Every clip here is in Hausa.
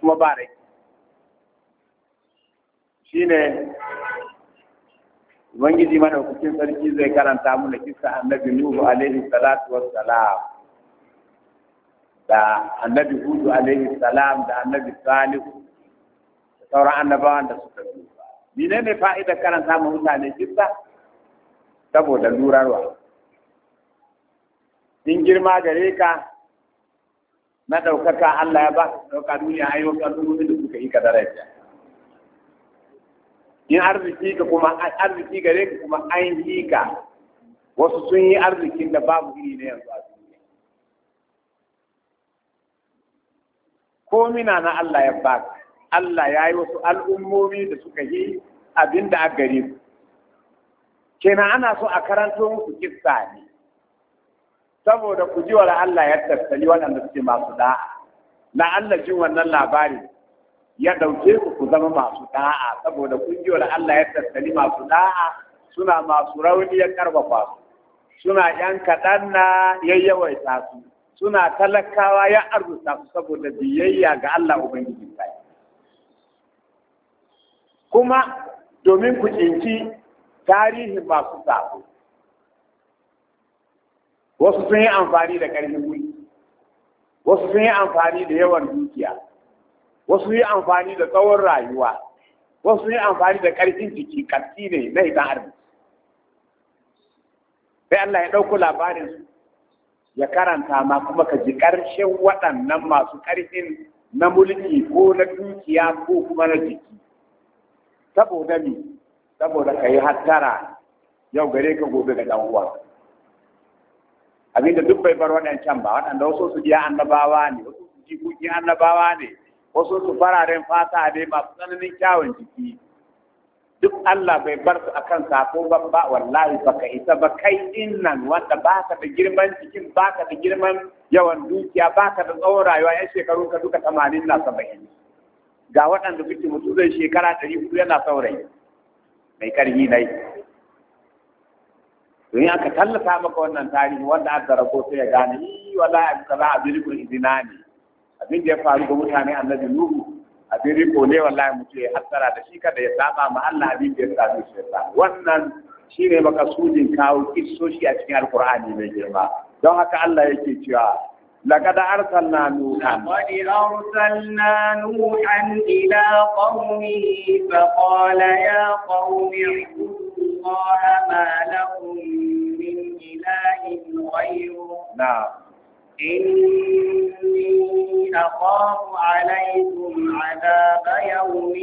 kuma ba rai shine ubangiji madaukakin sarki zai karanta mu da kissa annabi nuhu alaihi salatu wassalam da annabi hudu alaihi salam da annabi salihu da sauran annabawan da suka yi menene fa'idar karanta mu mutane kissa saboda lurarwa in girma gare ka na ɗaukaka Allah ya ba ka ɗauka duniya ayyukan al'ummomin da suka yi ka daraja in arziki ka kuma arziki gare ka kuma an yi ka wasu sun yi arzikin da babu iri na yanzu a duniya ko mina na Allah ya ba ka Allah ya yi wasu al'ummomi da suka yi abin da aka gare su kenan ana so a karanto muku kissa ne saboda ku ji wala Allah ya tattali waɗanda suke masu da'a na Allah jin wannan labari ya ɗauke ku zama masu da'a saboda kun ji wala Allah ya tattali masu da'a suna masu rauni ya karfafa su suna yan kaɗan na yayyawaita su suna talakawa ya arzuta su saboda biyayya ga Allah Ubangiji sai kuma domin ku kinci tarihin masu sabo wasu sun yi amfani da ƙarfin mulki wasu sun yi amfani da yawan dukiya wasu sun yi amfani da tsawon rayuwa wasu sun yi amfani da ƙarfin jiki ƙarfi ne na idan arziki sai Allah ya ɗauko labarin su ya karanta ma kuma ka ji ƙarshen waɗannan masu ƙarfin na mulki ko na dukiya ko kuma na jiki saboda me saboda ka yi hattara yau gare ka gobe ga ɗan uwa abinda duk bai bar waɗancan ba waɗanda wasu su ji annabawa ne wasu su ji kuki annabawa ne wasu su fararen fata ne masu tsananin kyawun jiki duk Allah bai bar su akan sako ba wallahi baka isa ba kai din nan wanda baka da girman jikin baka da girman yawan dukiya baka da tsawon rayuwa yan shekaru ka duka 80 na 70 ga waɗanda suke mutu zai shekara 400 yana saurayi mai karhi nai don aka tallata maka wannan tarihi wanda aka rago sai ya gane wallahi abu kaza abin riko izina ne abin da ya faru ga mutane annabi nuhu abin riko ne wallahi mutum ya hatsara da shi kada ya saba ma Allah abin da ya sami shi wannan shine makasudin kawo kissoshi a cikin alqur'ani mai girma don haka Allah yake cewa لقد أرسلنا نوحا إلى قومه فقال يا قوم اعبدوا الله ما لكم من إله غيره نعم إني أخاف عليكم عذاب يوم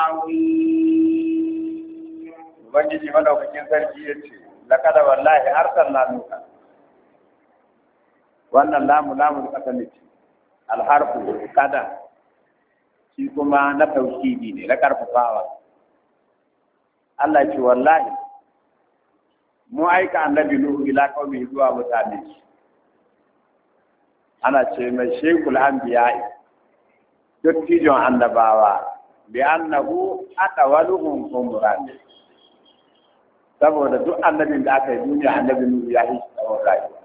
عظيم وبنجي مدعو في كنسر لقد والله أرسلنا نوحا wannan lamu kasance alharfu kada shi kuma na tauhidi ne na karfafawa Allah ce wallahi mu aika annabi nuhu ila qaumi zuwa mutane ana ce mai shaykhul anbiya dattijon annabawa bi annahu atawaluhum umran saboda duk annabin da aka yi duniya annabi nuhu ya yi tsawon rayuwa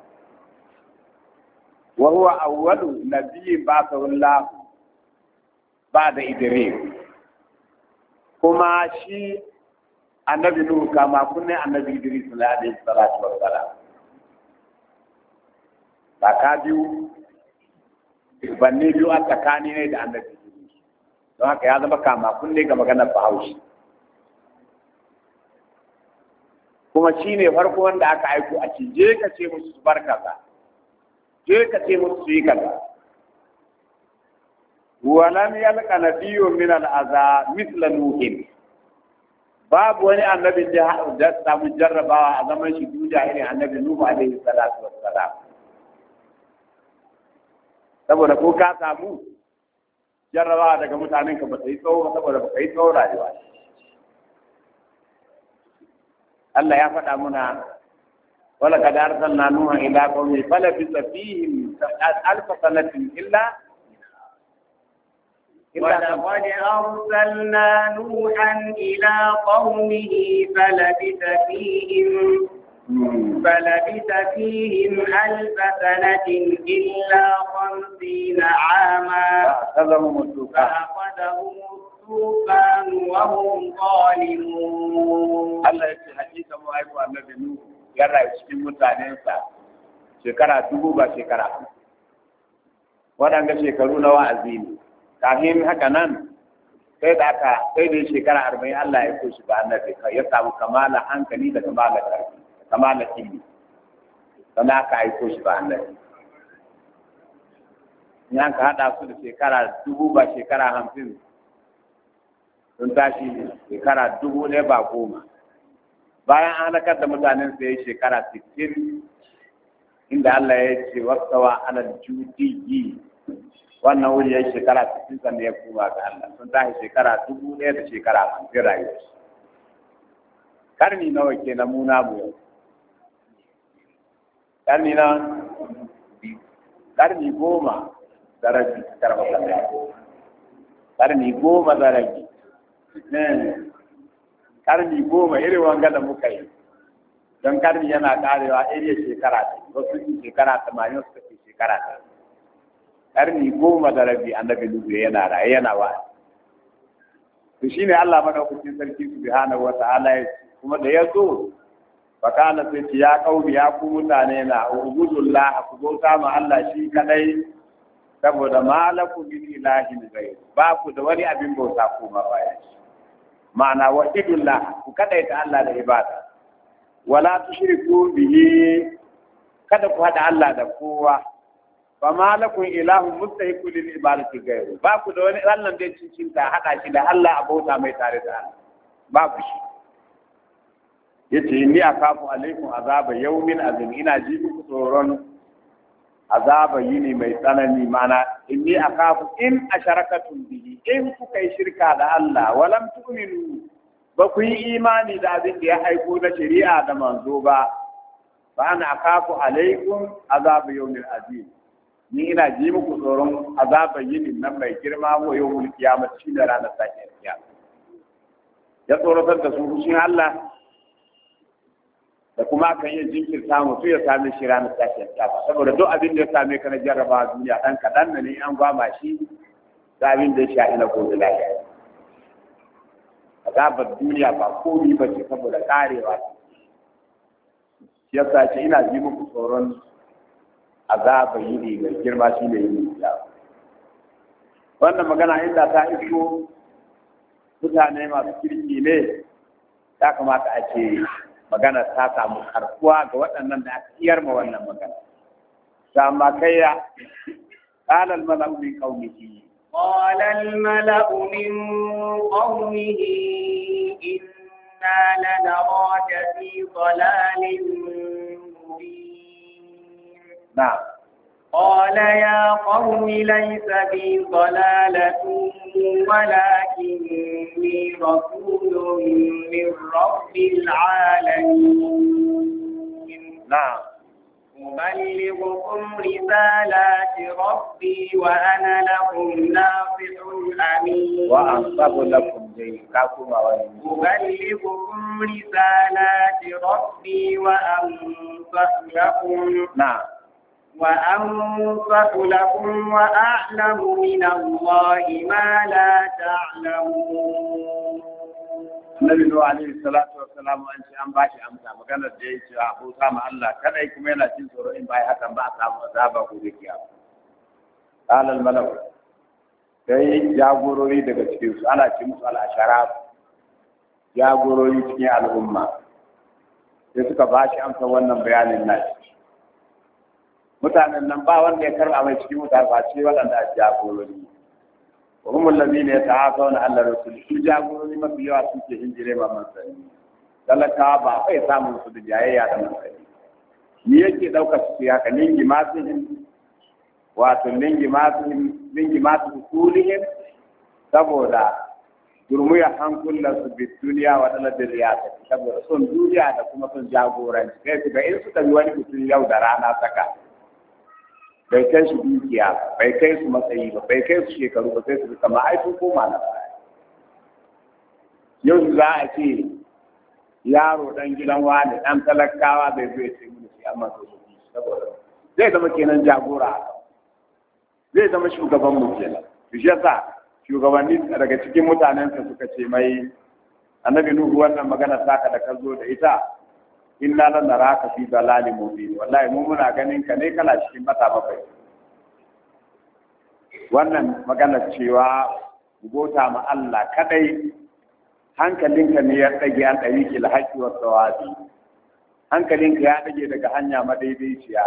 وهو أول نبي بعثه الله بعد إدريس كما شيء النبي نوح كما كنا النبي إدريس عليه الصلاة والسلام فكادوا banni biyu a tsakani ne da annabi don haka ya zama kama kunne ga maganar bahaushe kuma shi ne farko wanda aka aiko a ce je ka ce musu su barka ba je ka ce musu su yi kaza walam yalqa nabiyyun min al-aza mithla nuhin babu wani annabi da samu jarrabawa a zaman shi duniya irin annabi nuhu alaihi salatu wassalam saboda ko ka samu jarrabawa daga mutanen ka ba ta yi tsawo saboda ba ka yi tsawo rayuwa Allah ya faɗa muna ولقد أرسلنا نوحا إلى قومه فلبث فيهم 1000 سنة إلا ولقد أرسلنا نوحا إلى قومه فلبث فيهم 1000 سنة إلا 50 عاما فأخذهم الطوفان وهم ظالمون. Allah ya ce hakika mu aiko annabi Nuhu ya rayu cikin mutanensa shekara 1000 ba shekara. Waɗanda shekaru na wa'azi ne. Kafin haka nan sai da shekara 40 Allah ya koshi ba annabi ya samu kamala hankali da kamala ƙarfi, kamala ilmi. Sannan aka aiko shi ba annabi. In an ka haɗa su da shekara 1000 ba shekara 50 sun tashi shekara 1000 ba 10. Bayan an halakar da mutanen sai shekara 60 inda Allah ya ce wasawa ala judiyi wannan wuri ya shekara 60 sannan ya kuma ga Allah sun tashi shekara 1000 da shekara 50 rayuwa. Karni nawa ke na muna mu? Karni 10 da rabi karni 10 da rabi. Karni 10 irin wanga da muka yi don karni yana karewa iriya shekara ta wasu shekara 80 suka ce shekara ta karni 10 da rabi annabi Nuhu yana raye yana wa to shine Allah madaukakin sarki subhanahu wataala ya kuma da yazo fakana sai ya kauli ya ku mutane na ubudullah ku bauta ma Allah shi kadai saboda malaku min ilahin ghayr ba ku da wani abin bauta kuma baya ma'ana wahidullah ku kadaita Allah da ibada wala tushriku bihi kada ku hada Allah da kowa fa malakum ilahun mustahiqu lil ibadati ghayr ba ku da wani Allah da cincinta hada shi da Allah abota mai tare da Allah ba ku shi yace ni akafu alaikum azaba yawmin azim ina ji ku tsoron azaba yini mai tsanani mana inni akafu in asharakatum bihi in kuka yi shirka da Allah walam tu'minu ba ku yi imani da abin da ya aiko na shari'a da manzo ba fa ana akafu alaikum azaba yawmin azim ni ina ji muku tsoron azaba yini nan mai girma ko yawmul qiyamah shi da ranar sakin kiyama ya tsoratar da su shi Allah da kuma kan yi jinkirta mutu ya same shi ranar tashin kiyama saboda duk abin da ya same ka na jarraba duniya dan kadan ne an gwama shi da abin da ya sha ina gobe lafiya azabar duniya ba komai ba ce saboda karewa shi yasa ce ina ji muku tsoron azabar yini mai girma shi ne yini kiyama wannan magana inda ta iso mutane masu kirki ne ya kamata a ce magana ta samu karkuwa ga waɗannan da aka iyar ma wannan magana. Sama kaiya, قال الملأ من قومه قال الملأ من قومه إنا لنراك في ضلال مبين. نعم. قال يا قوم ليس بي ضلالة ولكني رسول من رب العالمين. نعم. أبلغكم رسالات ربي وأنا لكم ناصح أمين. وأنصح لكم أبلغكم رسالات ربي وأنصح لكم. نعم. وأنصح لكم وأعلم من الله ما لا تعلمون. Annabi Nuhu alaihi salatu wassalam an ce an bashi amsa maganar da yake a bauta ma Allah kada kuma yana cin tsoro in bai hakan ba a samu azaba ko da kiyama. Qala al-malak sai jagorori daga cikin su ana ce musu al-asharaf jagorori cikin al'umma sai suka bashi amsa wannan bayanin nashi. Mutanen nan ba wanda ya karba mai cikin mutane ba ce waɗanda a jagorori. وهم الذين يتعاطون على الرسل su jagorori mafi yawa suke hinjire ma manzanni talaka ba kai samun su da jayayya da manzanni ni yake dauka su haka ningi masu wato ningi masu kulihim saboda durmuya hankulan su bi duniya wa dala da riyasa saboda son duniya da kuma son jagoranci kai su ga in suka bi wani mutum yau da rana saka bai kai su dukiya bai kai su matsayi ba bai kai su shekaru ba sai su kama ai sun koma na baya yau za a ce yaro dan gidan wani dan talakawa bai zo ya ce mu shi amma so saboda zai zama kenan jagora zai zama shugaban mu kenan yasa shugabanni daga cikin mutanensa suka ce mai annabi nuhu wannan magana saka da ka zo da ita inna lan naraka fi dalalin mubin wallahi mu muna ganin ka ne kana cikin mata bakwai wannan magana cewa gota ma Allah kadai hankalinka ne ya dage an dari kil haqqi wa sawabi hankalinka ya dage daga hanya madaidaiciya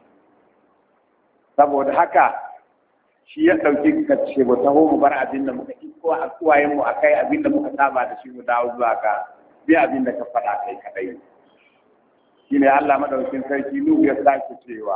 saboda haka shi ya dauki ka ce ba taho mu bar abin da muka iko a kuwayen mu akai abin da muka saba da shi mu dawo zuwa ka bi abin da ka faɗa kai kadai shine Allah madaukakin sarki Nuhu ya sake cewa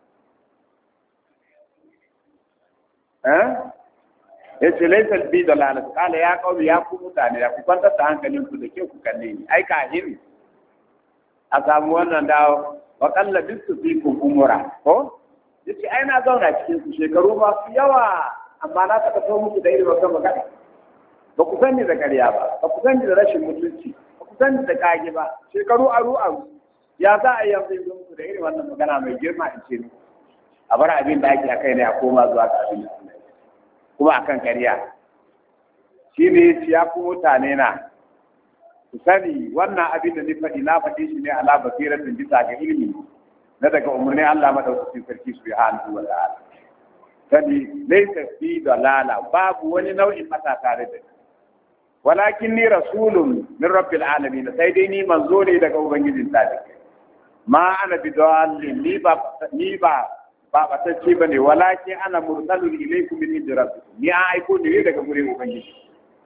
yace laysal bi dalalat kala ya qaumi ya ku mutane ya ku kwantar da hankalin ku da ke ku kalle ni ai kahin a samu wannan dawo wa qalla bisu fikum umura ko yace ai na zauna cikin su shekaru masu yawa amma na taɓa so muku da irin wannan magana ba ku sani da ƙarya ba ku sani da rashin mutunci ba ku sani da kage ba shekaru aru ya za a yi yanzu yin muku da irin wannan magana mai girma in ce a bar abin da ake akai ne a koma zuwa ga abin da kuma akan ƙarya shi ne ya ku mutane na ku sani wannan abin da ni faɗi na faɗi shi ne ala basiratin bisa ga ilimi na daga umarni Allah madaukakin sarki subhanahu wa ta'ala sani laysa fi dalala babu wani nau'in mata tare da walakin ni rasulun min rabbil alamin sai dai ni manzo ne daga ubangijin talibai ma ana bidallin ni ba batacce bane walakin ana mursalun ilaykum min inda rabbikum ni an aiko ne daga gurin ubangiji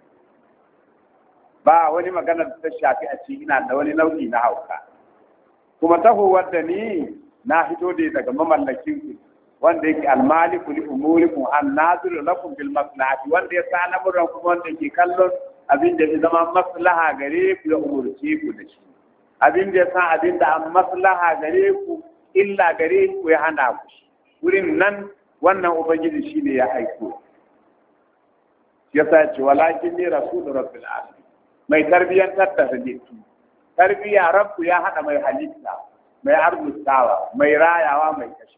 ba wani magana da ta shafi a ce ina da wani nau'i na hauka kuma taho wadda ni na hito da daga mamallakin ku wanda yake almaliku li umurikum an-naziru lakum bil maslahati wanda ya sa lamuran ku wanda yake kallon abin da ya zama maslaha gare ku ya umurce ku da shi abin da ya sa abin da an maslaha gare ku illa gare ku ya hana ku wurin nan wannan ubangiji shine ya aiko yasa ce walakin ni rasulur rabbil alamin mai tarbiyantar da halittu tarbiya rabbu ya hada mai halitta mai arzutawa mai rayawa mai kashe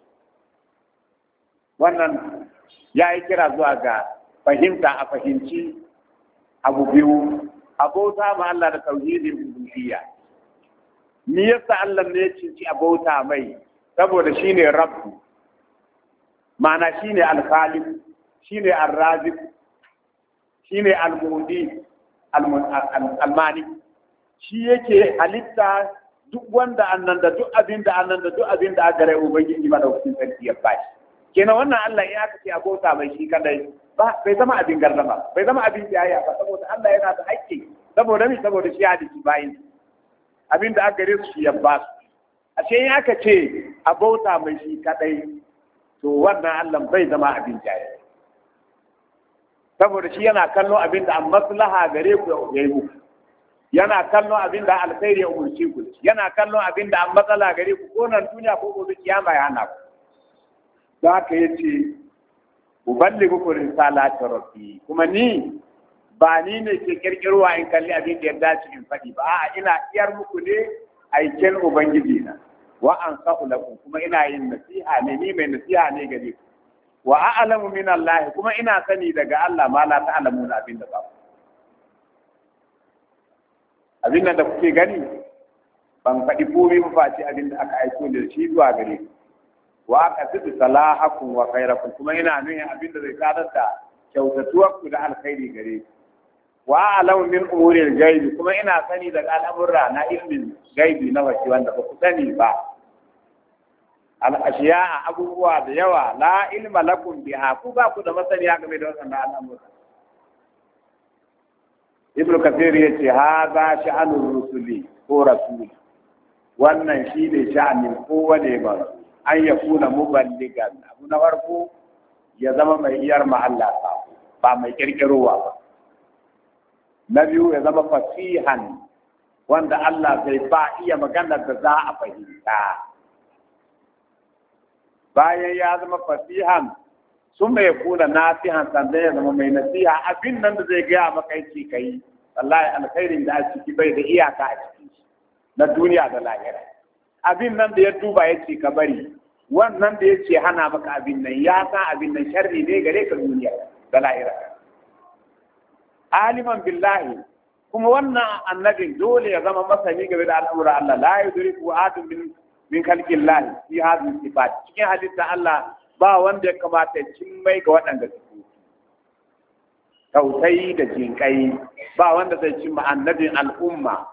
wannan ya yi kira zuwa ga fahimta a fahimci abu biyu abota ma Allah da tauhidin uluhiyya ni yasa Allah ne ya cinci abota mai saboda shine rabbu ma'ana shine al-khaliq shine ar-raziq shine al-mudi al-malik shi yake halitta duk wanda annan da duk abin da annan da duk abin da aka rai ubangiji madaukakin sarki ya bashi kenan wannan Allah ya kace abota mai shi kadai ba bai zama abin gardama bai zama abin jayayya ba saboda Allah yana da haƙƙi saboda ni saboda shi hadisi bayin abin da aka gare su shi ya ba su ashe in aka ce abota mai shi kadai to wannan Allah bai zama abin jayayya saboda shi yana kallon abin da an maslaha gare ku yayi muku yana kallon abin da alkhairi ya umurci ku yana kallon abin da an matsala gare ku ko nan duniya ko gobe kiyama ya hana ku don haka yace uballighu risalati rabbi kuma ni ba ni ne ke kirkirwa in kalli abin da ya dace in faɗi ba a'a ina iyar muku ne aiken ubangiji na wa ansahu lakum kuma ina yin nasiha ne ni mai nasiha ne gare ku wa a'lamu min Allah kuma ina sani daga Allah ma la ta'lamuna abin da ba abin da kuke gani ban faɗi komai ba face abin da aka aiko da shi zuwa gare ku wa qasidu salahakum wa khairakum kuma ina nuna abin da zai sadar da kyautatuwar ku da alkhairi gare ku wa alamu min umuril gaibi kuma ina sani daga al'amurra na ilmin gaibi na wace wanda ba ku sani ba al-ashiya abubuwa da yawa la ilma lakum biha ku ba ku da masaniya game da wannan al'amura ibnu kathir yace hadha sha'anur rusuli ko rasuli wannan shine sha'anin kowane ba an yakuna muballigan abu na farko ya zama mai iyar ma Allah ba mai kirkirowa ba na biyu ya zama fasihan wanda Allah zai ba iya magana da za a fahimta bayan ya zama fasihan sun mai kula nasihan sannan ya zama mai nasiha abin nan da zai gaya maka yake kai wallahi alkhairin da a ciki bai da iyaka a ciki na duniya da lahira abin nan da ya duba yace ka bari wannan da yace hana maka abin nan ya san abin nan sharri ne gare ka duniya da lahira aliman billahi kuma wannan annabin dole ya zama masani game da al'amuran Allah la yudriku ahadun min khalqillahi fi hadhihi sifat cikin halitta Allah ba wanda ya kamata ya cimmai ga waɗanda su tausayi da jinkai ba wanda zai cimma annabin al'umma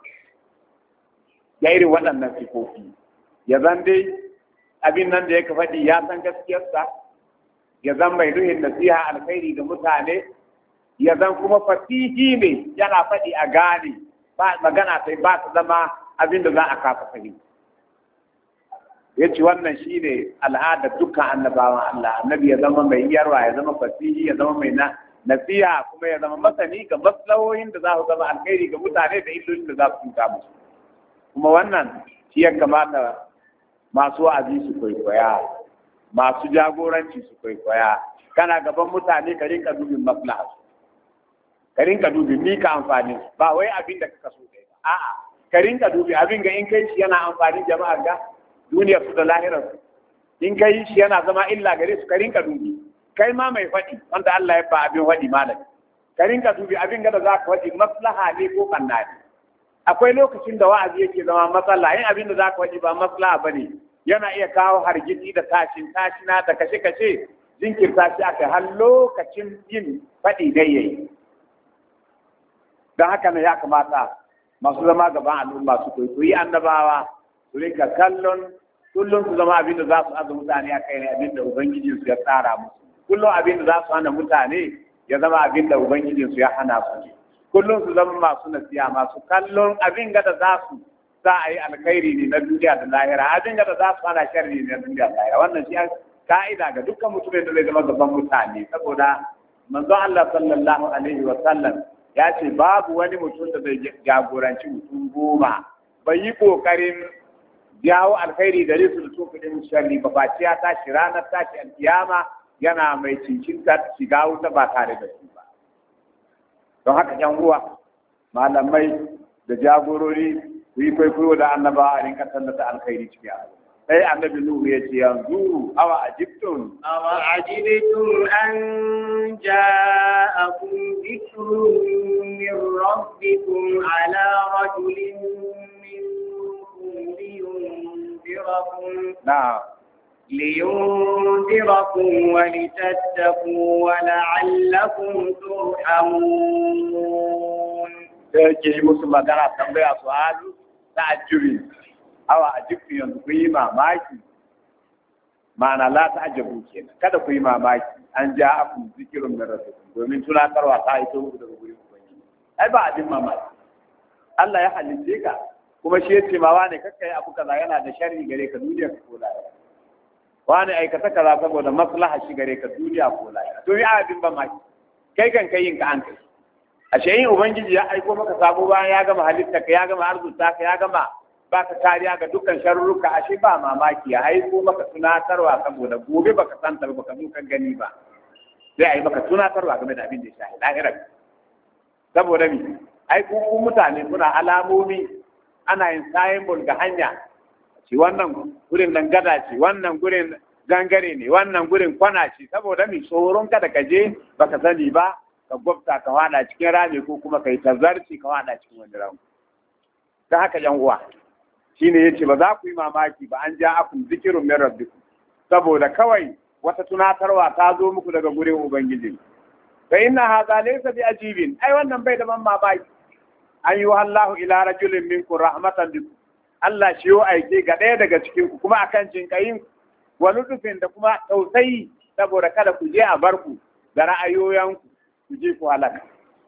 ya irin waɗannan sifofi ya zan dai abin nan da ya faɗi ya san gaskiyarsa ya zan mai ruhin nasiha alkhairi ga mutane ya zan kuma fasihi ne yana faɗi a gane ba magana sai ba ta zama abin da za a kafa fahimta ya ce wannan shi ne al'adar dukkan annabawan Allah annabi ya zama mai yarwa ya zama fasihi ya zama mai nasiha kuma ya zama masani ga maslahohin da za su zama alkhairi ga mutane da illolin da za su tuta musu kuma wannan shi ya kamata masu wa'azi su kwaikwaya masu jagoranci su kwaikwaya kana gaban mutane ka rinka dubin maslaha ka rinka dubin ni ka amfani ba wai abin da kaka so kai ba a'a ka rinka dubi abin ga in kai shi yana amfani jama'a ga duniyar su da lahirar su in kai shi yana zama illa gare su ka rinka dubi kai ma mai faɗi wanda Allah ya ba abin faɗi malami ka rinka dubi abin ga da za ka faɗi maslaha ne ko kanna ne akwai lokacin da wa'azi yake zama matsala in abin da za ka faɗi ba maslaha ba ne yana iya kawo hargitsi da tashina da kashe-kashe jinkirta shi aka har lokacin yin faɗi dai yayi don haka ne ya kamata masu zama gaban al'umma su kwaikwayi annabawa su rika kallon kullum su zama abin da za su aza mutane a kai ne abin da ubangijinsu ya tsara musu kullum abin da za su hana mutane ya zama abin da ubangijinsu ya hana su kullum su zama masu nasiya masu kallon abin da za su za a yi alkhairi ne na duniya da lahira abin da za su hana sharri ne na duniya da lahira wannan shi ka'ida ga dukkan mutumin da zai zama gaban mutane saboda manzo Allah sallallahu alaihi wa sallam ya ce babu wani mutum da zai jagoranci mutum 10 bai yi kokarin jawo alkhairi da risu da tofin sharri ba face ya tashi ranar tashi alkiyama yana mai cincinta shiga wuta ba tare da su ba don haka yan uwa malamai da jagorori ku yi kwaikwayo da annaba a rinka tallata alkhairi cikin abu sai annabi nuhu ya ce yanzu awa ajibtum an ja'akum dhikrun min rabbikum ala rajulin لينذركم ولتتقوا ولعلكم ترحمون. تجي مسلم دارا تنبيه سؤال تعجبي أو أجبت ينقي mamaki ma'ana la ta'jabu kenan kada ku yi mamaki an ja'akum zikrun min rabbikum domin tunatarwa ta ito muku daga gurin ubangiji ai ba abin mamaki Allah ya halice ka kuma shi yace ma wane kakkai abu kaza yana da sharri gare ka duniya ko lahira wani aikata kaza saboda maslaha shi gare ka duniya ko lahira to ya abin ba maki kai kan kai yin ka an kai ashe yin ubangiji ya aiko maka sabo bayan ya gama halitta ka ya gama arzuta ka ya gama baka kariya ga dukkan sharruka ashe ba mamaki ya aiko maka tunatarwa saboda gobe baka san ta baka zo kan gani ba sai ai maka tunatarwa game da abin da ya shahi lahira saboda mi ai ku mutane kuna alamomi ana yin signboard ga hanya ce wannan gurin nan gada ce wannan gurin gangare ne wannan gurin kwana ce saboda mi tsoron kada ka je baka sani ba ka gwabta ka wada cikin rami ko kuma kai tazarci ka wada cikin wani rami ta haka yan uwa shine yace ba za ku yi mamaki ba an ja akum zikrun min rabbikum saboda kawai wata tunatarwa ta zo muku daga gurin ubangiji fa inna hadha laysa bi ajibin ai wannan bai da mamaki an yi Allahu ila rajulin minkum rahmatan bikum Allah shi yo aike ga ɗaya daga cikin ku kuma akan jinkayin wa lutufin da kuma tausayi saboda kada ku je a bar ku da ra'ayoyanku ku je ku halaka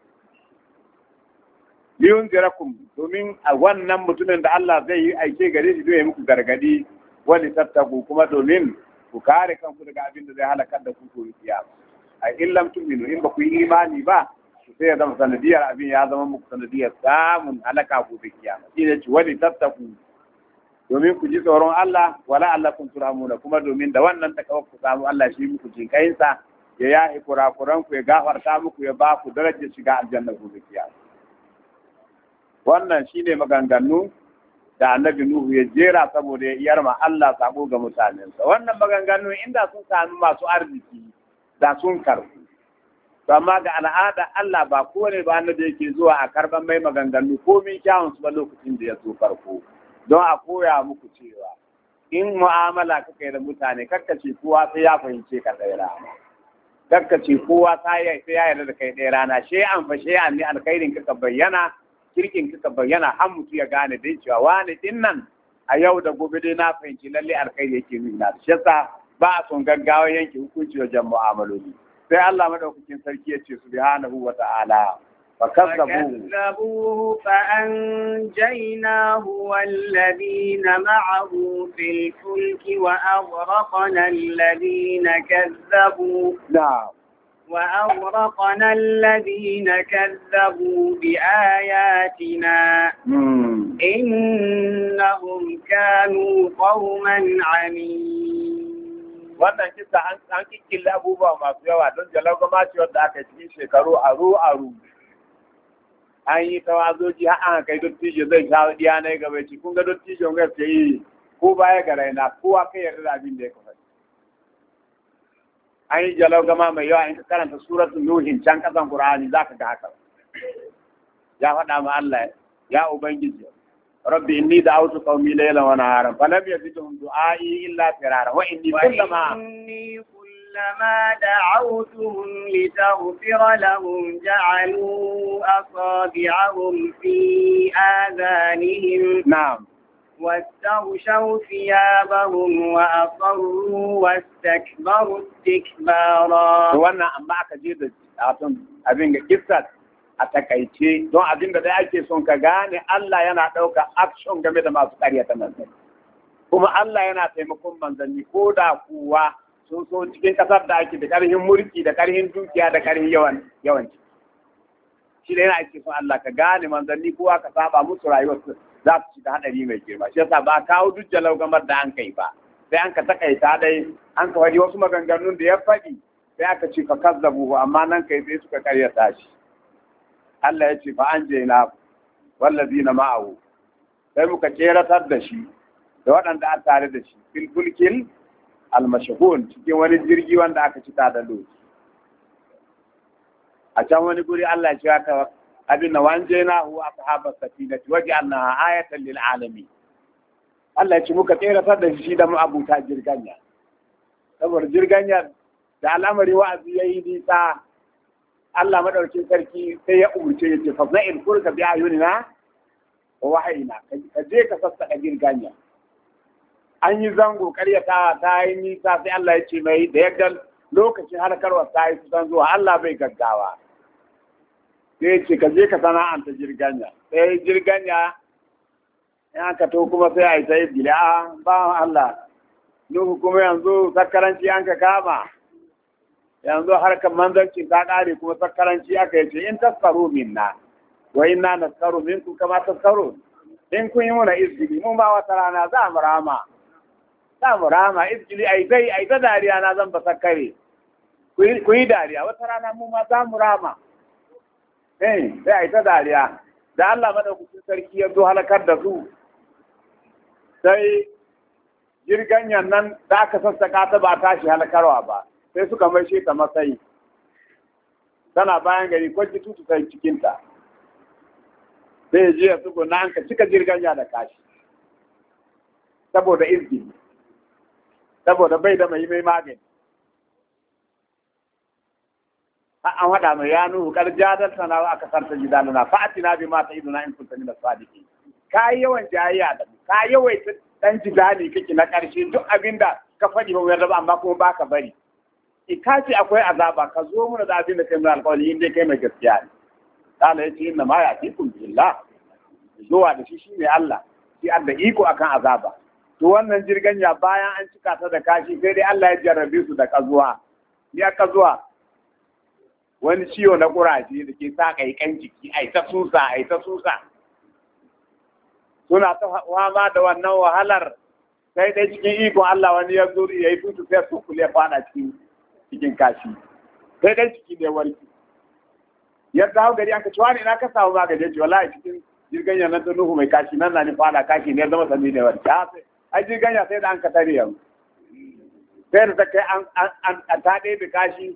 liyun jirakum domin a wannan mutumin da Allah zai yi aike gare shi zai muku gargadi wani tattaku kuma domin ku kare kanku daga abin da zai halakar da ku ko kiyama a illam tu'minu in ba ku yi imani ba sai ya zama sanadiyar abin ya zama muku sanadiyar samun halaka ko kiyama shi ne ci wani tattaku domin ku ji tsoron Allah wala Allah kun turamuna kuma domin da wannan takawa ku samu Allah shi muku jinkayinsa ya yahi kurakuran ku ya gafarta muku ya ba ku darajar shiga aljanna ko kiyama wannan shine maganganu da annabi Nuhu ya jera saboda ya iyar ma Allah sabo ga mutanensa wannan maganganu inda sun sami masu arziki da sun karbu to amma ga al'ada Allah ba kowane ba da yake zuwa a karban mai maganganu ko min kyawun su ba lokacin da ya zo farko don a koya muku cewa in mu'amala kake da mutane kakkace kowa sai ya fahimce ka ɗaya rana kakkace kowa sai ya yarda da kai ɗaya rana an fashe an ne alkhairin ka bayyana kirkin ka bayyana har mutu ya gane dai cewa wani din nan a yau da gobe dai na fahimci lalle alkhairi yake nuna shi yasa ba a son gaggawa yanke hukunci wajen mu'amaloli sai Allah madaukakin sarki ya ce subhanahu wa ta'ala فكذبوه فأنجيناه والذين معه في الفلك وأغرقنا الذين كذبوا بآياتنا إنهم كانوا قوما عمين. wannan kisa an kikkille abubuwa masu yawa don jalagama ce wanda aka cikin shekaru aru an yi tawazoji har an kai dottijo zai shawo diya na gaba ci kun ga dottijo ga sai ko baya ga raina kowa kai yarda da abin da ya kafa an yi jalagama mai yawa in ka karanta suratul nuhin can kasan qur'ani zaka ga haka ya faɗa ma Allah ya ubangiji ربي إني دعوت قومي ليلا ونهارا فلم يزدهم دعائي إلا فرارا وإني كلما دعوتهم لتغفر لهم جعلوا أصابعهم في آذانهم واستغشوا ثيابهم وأصروا واستكبروا استكبارا. وأنا أماك جدا أبين قصة a takaice don abin da ake son ka gane Allah yana ɗauka action game da masu ƙaryata manzanni kuma Allah yana taimakon manzanni ko da kuwa sun so cikin ƙasar da ake da ƙarfin mulki da ƙarfin dukiya da ƙarfin yawanci shi da yana ake son Allah ka gane manzanni kowa ka saba musu rayuwar za su ci da haɗari mai girma shi yasa ba kawo duk jalau gamar da an kai ba sai an ka takaita dai an ka faɗi wasu maganganun da ya faɗi sai aka ce fa kazzabu amma nan kai sai suka ƙaryata shi Allah ya ce fa an je na wallazina ma'ahu sai muka keratar da shi da waɗanda an tare da shi fil fulkil al-mashhun cikin wani jirgi wanda aka cika da lokaci a can wani guri Allah ya ce haka abin na wanje na huwa ashabas safinati waj'alnaha ayatan lil alamin Allah ya ce muka keratar da shi da abuta jirganya saboda jirganya da al'amari wa'azi yayi nisa Allah madaukin sarki sai ya umurce ya ce fasna'il furka bi ayunina wa wahayina ka je ka sassaka girganya an yi zango karyata ta yi nisa sai Allah ya ce mai da yadda lokacin harkarwa ta yi kusan zuwa Allah bai gaggawa sai ya ce ka je ka sana'anta jirganya sai jirganya ya ka to kuma sai a yi ta yi bila ba Allah Nuhu kuma yanzu sakaranci an ka kama yanzu harkar manzanci ta ƙare kuma sakaranci aka yace in taskaru minna wa inna naskaru minkum kama taskaru in kun yi muna izgili mun ba wata rana za mu rama izgili ai ta dariya na zan ba sakare ku yi dariya wata rana mu ma za mu rama sai ai ta dariya da Allah madaukakin sarki ya zo halakar da su sai jirganyan nan da aka sassaka ta ba tashi halakarwa ba sai suka maishe ta matsayi tana bayan gari kwanci tutu sai cikinta sai je ya tsugo na an ka cika jirganya da kashi saboda izgi saboda bai da mai magani an haɗa mai ya nuhu kar jadar sanawa aka sarta jidaluna fa'atina bi ma ta'iduna in kunta min as-sadiqin ka yawan jayayya da mu ka yawaita dan jidali kake na ƙarshe duk abinda ka faɗi ba yarda ba amma kuma baka bari ka ce akwai azaba ka zo mana da abin da kai mai alƙawari inda kai mai gaskiya ne Allah ya ce inna ma ya'tikum billah zuwa da shi ne Allah shi adda iko akan azaba to wannan jirganya bayan an cika ta da kashi sai dai Allah ya jarrabe su da kazuwa ni aka zuwa wani ciwo na kuraje da ke sa kaikan jiki ai ta susa suna ta fama da wannan wahalar sai dai cikin ikon Allah wani ya zo ya yi tutu sai su kule fada cikin kashi sai dai ciki da warki yadda hau gari an ka ci wani ina ka samu magani ce wallahi cikin jirganya nan ta nuhu mai kashi nan na ni fada kashi ne zama sami da warki ai jirganya sai da an ka tare yau sai da ta kai an taɗe da kashi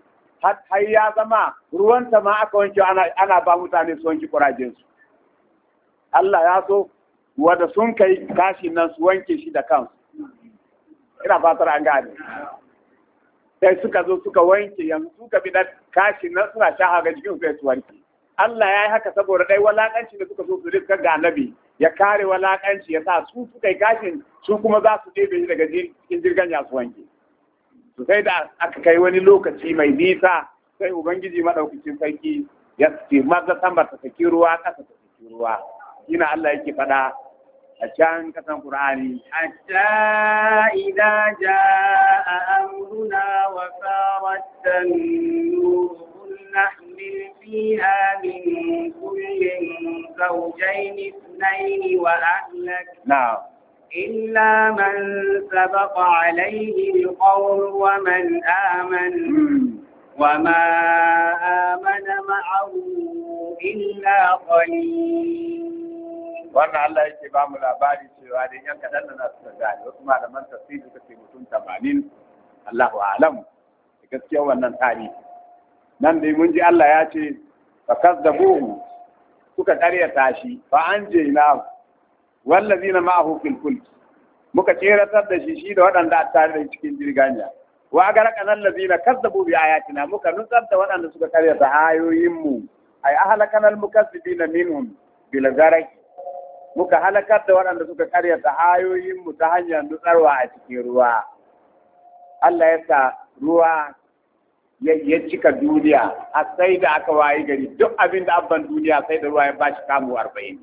har ya zama ruwanta ma aka wanke ana ba mutane su wanke kurajensu. Allah ya so wanda sun kai kashi nan su wanke shi da kansu. Ina fatar an gane. Sai suka zo suka wanke yanzu suka bi da kashi nan suna shaha ga jikin sai su wanke. Allah ya yi haka saboda dai walakanci da suka so su rika ga annabi ya kare walakanci ya sa su suka yi kashin su kuma za su ɗebe shi daga cikin jirgin ya su wanke. To sai da aka kai wani lokaci mai nisa sai Ubangiji maɗaukacin sarki ya ce maza sama ta saki ruwa ƙasa ta saki ruwa. Ina Allah yake faɗa a can kasan Qur'ani. Hatta idza jaa amruna wa farat an-nur nahmil fiha min kullin zawjayn ithnayn wa ahlak. Na'am. إلا من سبق عليه القول ومن آمن وما آمن معه إلا قليل. wannan Allah yake ba mu labari cewa da yan kadan na su gane wasu malaman tafsiri suka ce mutum 80 Allahu a'lam da gaskiya wannan tarihi nan dai mun ji Allah ya ce fa kazzabuhu suka karyata shi fa anjayna wallazina ma'ahu fil fulk muka keratar da shi da waɗanda a tare da cikin jirganya wa agaraka nan lazina kazzabu bi ayatina muka nutsar da waɗanda suka karyata ayoyin mu ay ahlakana al mukazzibina minhum bil gharq muka halakar da waɗanda suka karyata ayoyin mu ta hanyar nutsarwa a cikin ruwa Allah ya sa ruwa ya cika duniya a sai da aka wayi gari duk abin da abban duniya sai da ruwa ya bashi kamu 40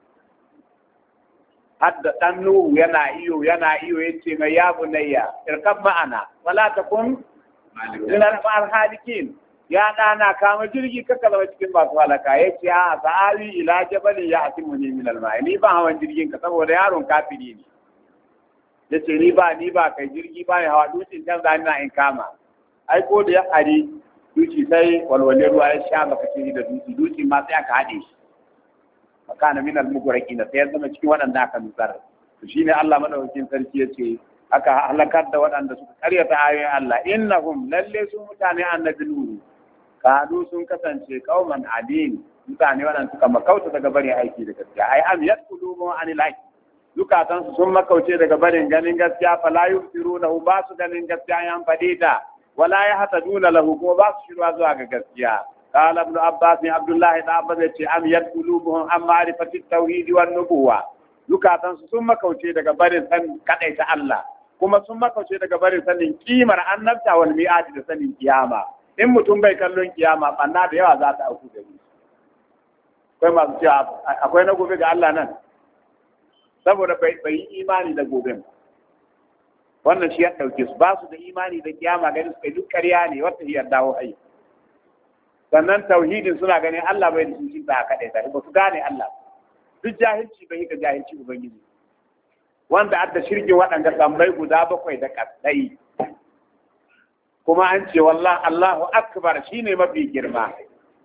hadda dan Nuhu yana iyo yace mai ya bunayya irkab ma'ana wala takun min al-halikin ya dana kama jirgi kaka zama cikin masu halaka yace a sa'ali ila jabali ya atimuni min al-ma'i ni ba hawan jirgin ka saboda yaron kafiri ne yace ni ba kai jirgi ba ne hawa dutsen can zani na in kama ai ko da ya hari duci sai walwale ruwa ya sha baka ce da duci ma sai aka hade shi makana min al-mughraqin sai ya zama cikin waɗanda aka nutsar to shine Allah madaukakin sarki yace aka halakar da waɗanda suka karyata ayoyin Allah innahum lalle su mutane annabi nuhu kadu sun kasance qauman adin mutane waɗanda suka makauta daga bari aiki da gaskiya ai am yaqulubu anil haqq zukatan su sun makauce daga barin ganin gaskiya fala yusiruna ba su ganin gaskiya yan fadita wala yahtaduna lahu ko ba su shirwa zuwa ga gaskiya قال ابن عباس عبد الله بن عباس am yadkhuluhum am ma'rifati at-tauhid wan nubuwa zukatan su sun makauce daga barin san kadaita Allah kuma sun makauce daga barin sanin kimar annabta wal mi'ad da sanin kiyama in mutum bai kallon kiyama banna da yawa za ta auku da shi akwai masu cewa akwai na gobe ga Allah nan saboda bai yi imani da goben wannan shi ya dauke su ba su da imani da kiyama gani su duk ƙarya ne wata hiyar dawo ai sannan tauhidin suna ganin Allah bai da shi ba kaɗai ta ba su gane Allah duk jahilci bai ga jahilci ubangiji wanda adda shirkin waɗanda tambayi guda 7 da kasai kuma an ce wallahi Allahu akbar shine mafi girma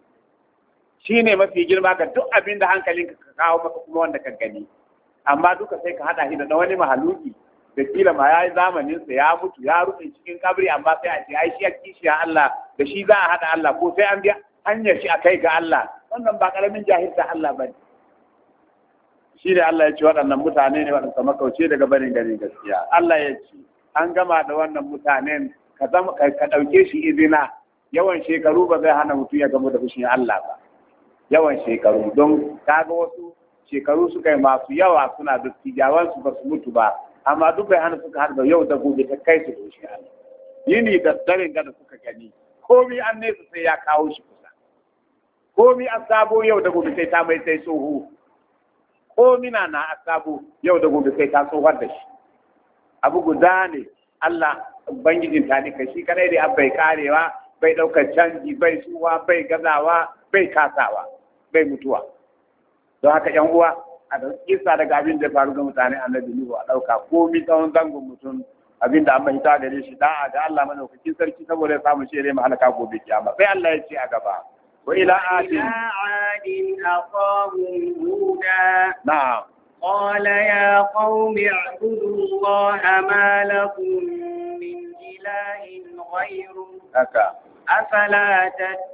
ga duk abin da hankalinka ka kawo maka kuma wanda ka gani amma duka sai ka hada shi da wani mahaluki da kila ma yayi zamanin sa ya mutu ya rufe cikin kabri amma sai a ce ai shi kishi Allah da shi za a hada Allah ko sai an bi hanyar shi akai ga Allah wannan ba karamin jahilta Allah bane shi ne Allah ya ce waɗannan mutane ne waɗanda makauce daga barin gari gaskiya Allah ya ce an gama da wannan mutanen ka ɗauke shi izina yawan shekaru ba zai hana mutum ya gamu da fushin Allah ba yawan shekaru don kaga wasu shekaru suka yi masu yawa suna da tijawan su ba su mutu ba amma duk bai hana suka harba yau da gobe ta kai su doshi Allah yini da daren da suka gani komi an nesa sai ya kawo shi kusa komi an sabo yau da gobe sai ta mai sai tsoho komi na sabo yau da gobe sai ta tsohar da shi abu guda ne Allah ubangijin ta ne kai shi kadai da bai karewa bai daukar canji bai suwa bai gazawa bai kasawa bai mutuwa don haka yan uwa a da kisa daga abin da faru ga mutane annabi Nuhu a dauka komi tsawon zangon mutum abin da an mahita gare shi da'a ga Allah madaukakin sarki saboda ya samu shere mu halaka gobe kiyama sai Allah ya ce a gaba wa ila adin aqahum huda na'am قال يا قوم اعبدوا الله ما لكم من إله غيره haka أفلا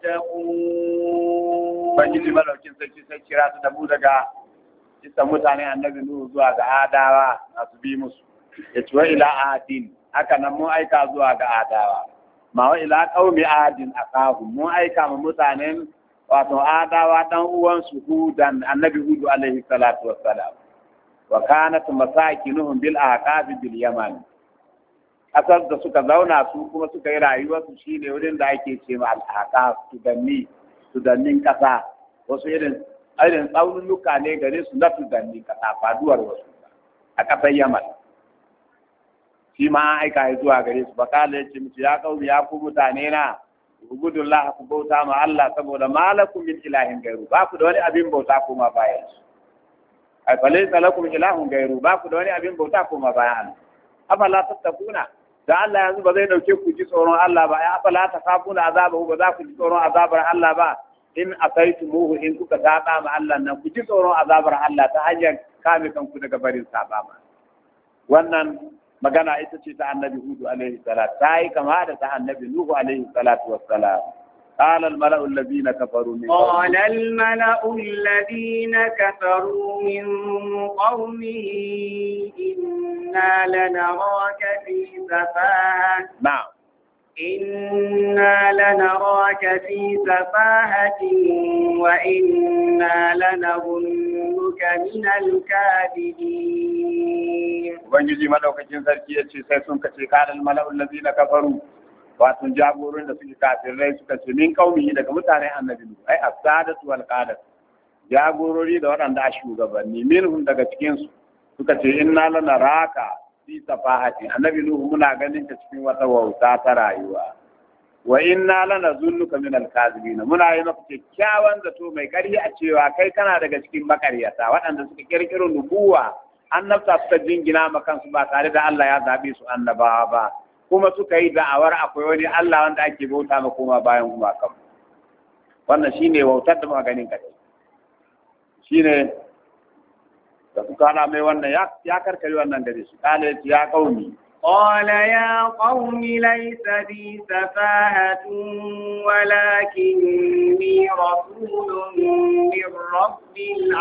تتقون Ubangiji malaukin sarki sai kira su da mu daga isa mutane annabi Nuhu zuwa ga Adawa masu bi musu. Ya ce wa ila Adin, haka nan mun aika zuwa ga Adawa. Ma wa ila qaumi Adin akahu, mun aika ma mutanen wato Adawa dan uwan su Hudan, annabi Hudu alaihi salatu wassalam. Wa kanat masakinuhum bil aqab bil Yaman. Asar da suka zauna su kuma suka yi rayuwarsu shine wurin da ake ce ma al-aqab tudannin kasa, wasu irin tsaunuka ne gare su na tudannin kasa, faduwar wasu a kasar Yaman. Shi ma an aika zuwa gare su, bakala ya ce musu ya kauri ya ku mutane na, ubudullah ku bauta ma Allah saboda malakum min ilahin gairu, ba ku da wani abin bauta kuma bayan su. Ai falaysa lakum ilahun gairu, ba ku da wani abin bauta kuma bayan Allah. Afala tattakuna, da Allah yanzu ba zai dauke ku ji tsoron Allah ba, ya afala takafuna azabahu, ba za ku ji tsoron azabar Allah ba. In asaitumuhu, in kuka saba ma Allah nan, ku ji tsoron azabar Allah ta hanyar kame kanku daga barin saba ma. Wannan magana ita ce ta annabi Hudu alaihi salat, ta yi kama da ta annabi Nuhu alaihi salatu wassalam. قال الملأ الذين كفروا من قال الملأ الذين كفروا من قومه إنا لنراك في سفاهة نعم إنا لنراك في سفاهة وإنا لنظنك من الكاذبين. ubangiji madaukakin sarki ya ce sai sun kace kalal mala'ul ladina kafaru, wato jagorin da suke kafirai suka ce min kaumihi daga mutanen annabi Nuhu, ai as-sadatu wal qadat, jagorori da waɗanda a shugabanni minhum daga cikin su suka ce inna lanaraka fi safahati, annabi Nuhu muna ganin ta cikin wata wauta ta rayuwa, wa inna lanazunnuka min al-kadhibin, muna yi maka kyakkyawan zato mai ƙarfi a cewa kai kana daga cikin makaryata waɗanda suka kirkiro nubuwa, annabta suka jingina ma kansu ba tare da Allah ya zabe su annabawa ba, kuma suka yi da'awar akwai wani Allah wanda ake bauta ma kuma bayan kuma kan. Wannan shine wautar da maganin ka shine da suka hana mai wannan ya karkare wannan gare shi, kale ya qaumi. قال يا قوم ليس بي سفاهة ولكني رسول من رب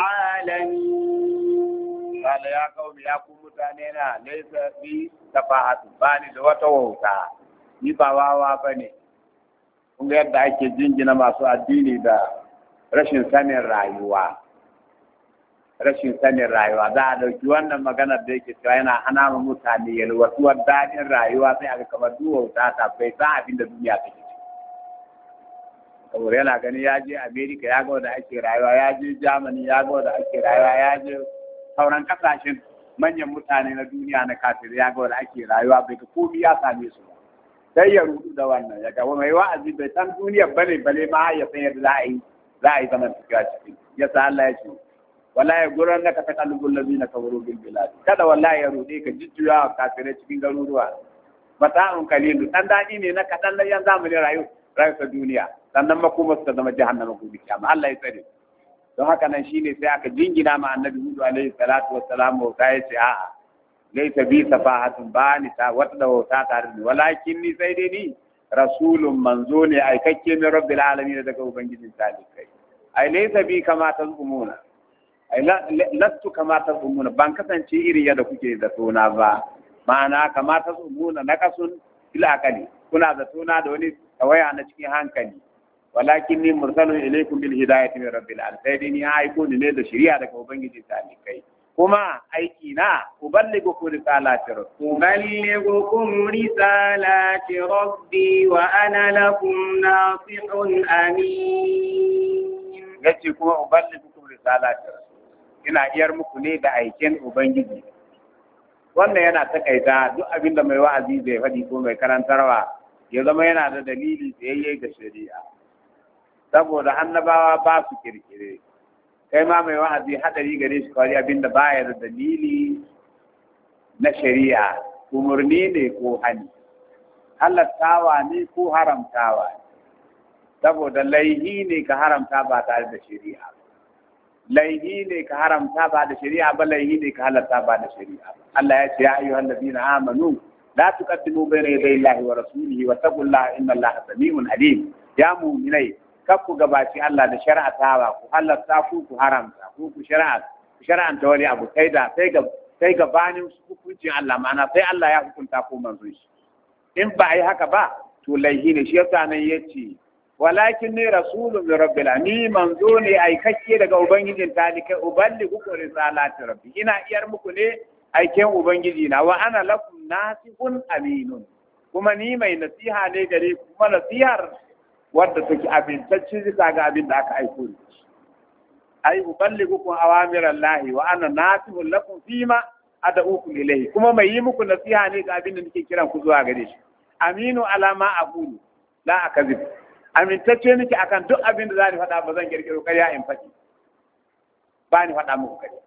العالمين. قال يا قوم يا قوم متانينا ليس بي سفاهة باني da wata wauta, ni ba wawa bane. Kun ga yadda ake jingina masu addini da rashin sanin rayuwa. Rashin sanin rayuwa za a dauki wannan maganar da yake cewa yana hana mu mutane yalwatuwar daɗin rayuwa, sai aka kamar duwauta ta bai san abin da duniya take ciki. Saboda yana gani ya je Amerika ya ga wanda ake rayuwa, ya je Germany ya ga wanda ake rayuwa, ya je sauran kasashen manyan mutane na duniya na kafir ya ga wanda ake rayuwa, bai ga komai ya same su ba. Sai ya rudu da wannan, ya ga mai wa'azi bai san duniyar bane bale ma ya san yadda za a yi zaman tafiya ciki. Yasa Allah ya ce wallahi guran naka ta kalubul ladina kafaru bil bilad, kada wallahi ya rude ka jijjuya kafirai cikin garuruwa. Mata'un qalilu, dan dadi ne na kadan da yan zamanin rayuwar duniya, sannan makoma su zama jahannama gobe kiyama. Allah ya tsare. Don haka nan shine sai aka jingina ma annabi Hud alaihi salatu wassalam, ta yace a'a laysa bi safahatun, bani ta wata da wata tare ni, walakin ni sai dai ni rasulun manzo ne aikakke min rabbil alamin, daga ubangijin talikai. Ai laysa bi kama tazumuna, ai lastu kama tazumuna, ban kasance iri yadda kuke da tona ba. Ma'ana kama tazumuna nakasun fil aqli, kuna da tona da wani tawaya na cikin hankali. Walakin ni mursalun ilaykum bil hidayati min rabbil alamin, sai dai ni aiko ne da shari'a daga ubangijin talikai. kuma aiki na uballighukum risalati rabbi wa ana lakum nasihun amin. Yace kuma uballighukum risalati rabbi, ina iyar muku ne da aikin ubangiji. Wannan yana takaita duk abin da mai wa'azi zai faɗi ko mai karantarwa ya zama yana da dalili tsayayye ga shari'a, saboda annabawa ba su kirkire. Kai ma mai wa'azi hadari gare shi kawai abinda baya da dalili na shari'a, umurni ne ko hani, halattawa ne ko haramtawa ne, saboda laihi ne ka haramta ba tare da shari'a, laihi ne ka haramta ba da shari'a ba, laihi ne ka halatta ba da shari'a. Allah ya ce ya ayyuhal ladina amanu la tuqaddimu bayna yaday Allahi wa rasulihi wa taqullaha inna Allaha sami'un alim ya mu'minai kakku gabaci Allah da shari'atawa ku halatta ku haramta ku shari'anta wani abu sai gabanin hukuncin Allah ma'ana sai Allah ya hukunta ko manzo shi in ba ai haka ba to laihi ne shi yasa nan yace walakin ni rasulun min rabbil alamin manzo ne aikakke daga ubangijin talikai uballighu risalati rabbi ina iyar muku ne aiken ubangiji na wa ana lakum nasihun aminun kuma ni mai nasiha ne gare ku kuma nasihar wadda take abintacce bisa ga abin da aka aiko ni ai uballighukum awamirallahi wa ana nasihun lakum fima ad'ukum ilayhi kuma mai yi muku nasiha ne ga abin da nake kiran ku zuwa gare shi aminu ala ma aqulu la akazib amintacce nake akan duk abin da zani faɗa ba zan kirkiro ƙarya in faɗi ba ni faɗa muku ƙarya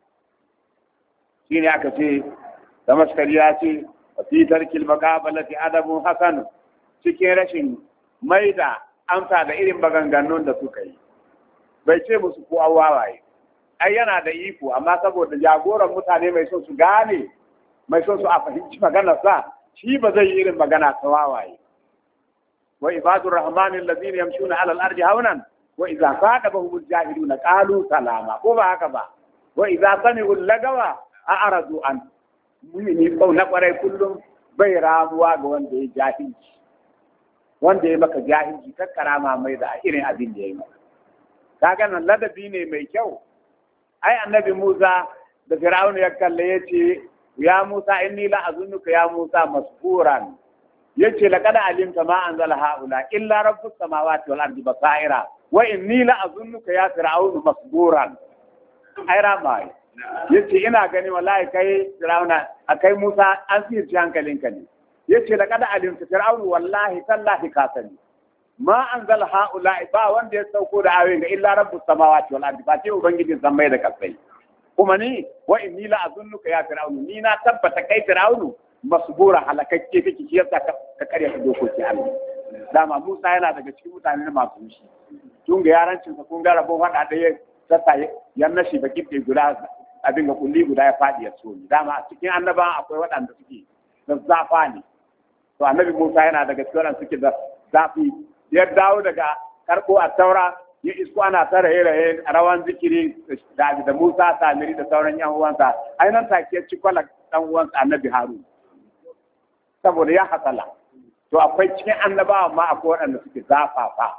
shine aka ce Damaskari ya ce fi tarkil maqabalati adabun hasan cikin rashin maida amsa da irin maganganun da suka yi bai ce musu ko an wawaye ai yana da iko amma saboda jagoran mutane mai son su gane mai son su a fahimci maganar sa shi ba zai yi irin magana ta wawaye wa ibadur rahmanil ladina yamshuna ala al-ardi hawnan wa idza qadabahum al-jahiluna qalu salama ko ba haka ba wa idza sami'u lagawa a'radu an mumini ko na kwarai kullum bai ramuwa ga wanda ya jahilci wanda ya maka jahilci kakkara ma mai da irin abin da ya yi maka kaga nan ladabi ne mai kyau ai annabi Musa da Fir'aun ya kalle yace ya Musa inni la azunnuka ya Musa masburan yace laqad alimta ma anzala haula illa rabbus samawati wal ardi basaira wa inni la azunnuka ya Fir'aun masburan ai ramai yace ina gani wallahi kai Fir'auna akai Musa an sirci hankalinka ne yace laqad alimta Fir'aun wallahi tallahi ka sani ma anzala haula ba wanda ya sauko da ayoyin ga illa rabbus samawati wal ardi ba ce ubangijin sammai da kasai kuma ni wa inni la azunnuka ya Fir'aun ni na tabbata kai Fir'aun masbura halakakke kake shi yasa ka karya dokoki Allah dama Musa yana daga cikin mutane masu mushi tun ga yarancin sa kun ga rabon hada da ya sassa yan nashi ba kike guda abin ga kulli guda ya fadi ya so dama cikin annabawan akwai waɗanda suke da zafa ne to annabi Musa yana daga cikin waɗanda suke da zafi ya dawo daga karko a taura ya isko ana tara raye rawan zikiri da Musa Samiri da sauran yan uwansa ainihin take ci kwala dan uwansa annabi Harun saboda ya hasala to akwai cikin annabawa ma akwai waɗanda suke zafafa